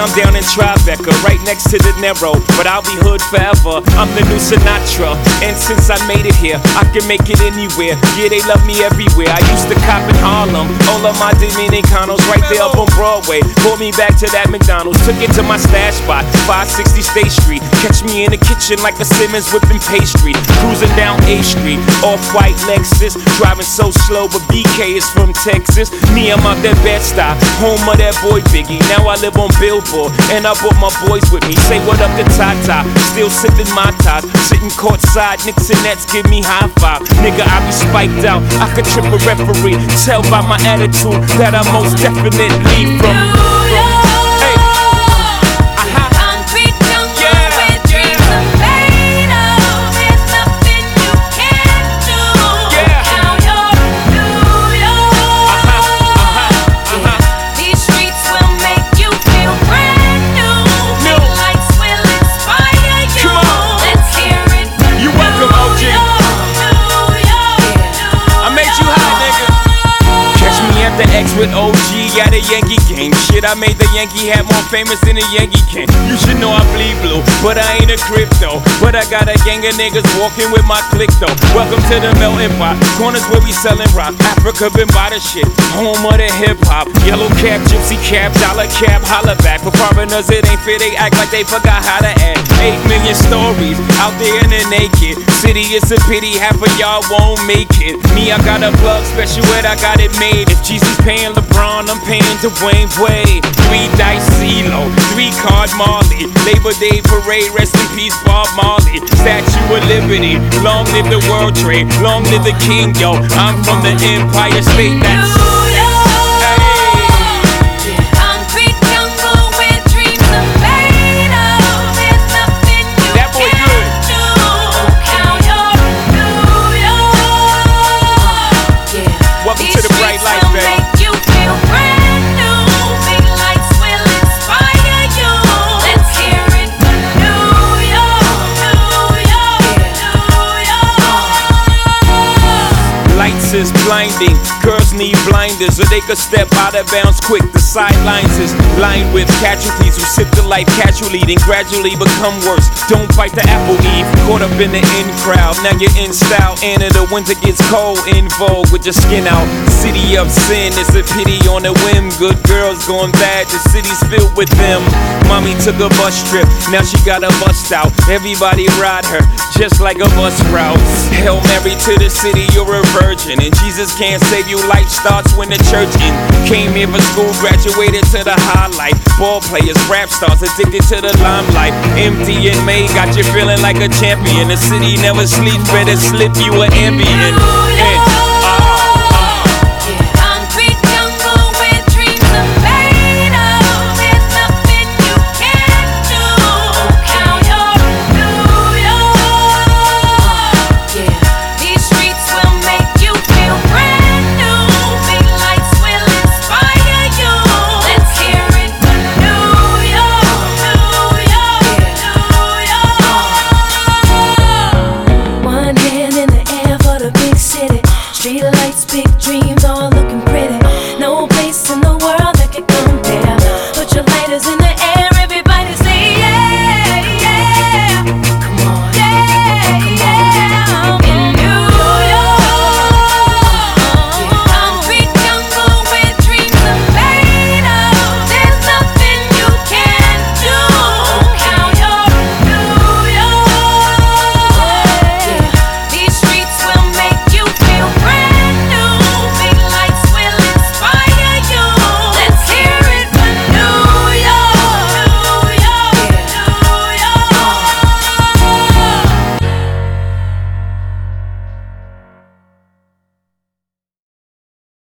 I'm down in Tribeca, right next to the Narrow, but I'll be hood forever. I'm the new Sinatra, and since I made it here, I can make it anywhere. Yeah, they love me everywhere. I used to cop in Harlem, all of my Dominicanos right there up on Broadway. Pulled me back to that McDonald's, took it to my stash spot, 560 State Street. Catch me in the kitchen like a Simmons whipping pastry. Cruising down A Street, off-white Lexus, driving so slow, but BK is from Texas. Me, I'm out that Bed-Stuy, home of that boy Biggie. Now I live on Billboard, and I brought my boys with me. Say what up to Tata, still sipping my ties, sitting courtside, Knicks and Nets give me high five. Nigga, I be spiked out, I could trip a referee. Tell by my attitude that I most definitely from. With OG at a Yankee game. Shit, I made the Yankee hat more famous than a Yankee can. You should know I bleed blue, but I ain't a crypto. But I got a gang of niggas walking with my click though. Welcome to the melting pot, corners where we selling rock. Africa been by the shit, home of the hip hop. Yellow cap, gypsy cap, dollar cap, holla back. For foreigners it ain't fair, they act like they forgot how to act. 8 million stories out there in the naked city. It's a pity half of y'all won't make it. Me, I got a plug special ed, I got it made. If Jesus paying LeBron, I'm paying Dwayne Wade. 3 dice CeeLo, 3 card Marley. Labor Day parade, rest in peace Bob Marley. Statue of Liberty, long live the World Trade, long live the King, yo. I'm from the Empire State, that's is blinding. Girls need blinders so they could step out of bounds quick. The sidelines is lined with casualties who sip the life casually, then gradually become worse. Don't bite the apple, Eve. Caught up in the in crowd, now you're in style. And in the winter gets cold, in vogue with your skin out. City of sin, it's a pity on a whim. Good girls going bad, the city's filled with them. Mommy took a bus trip, now she got a bust out. Everybody ride her, just like a bus route. Hail Mary to the city, you're a virgin. And Jesus can't save you, life starts when the church in. Came here for school, graduated to the highlight. Ball players, rap stars, addicted to the limelight. Empty in May, got you feeling like a champion. The city never sleeps, better slip you an Ambien.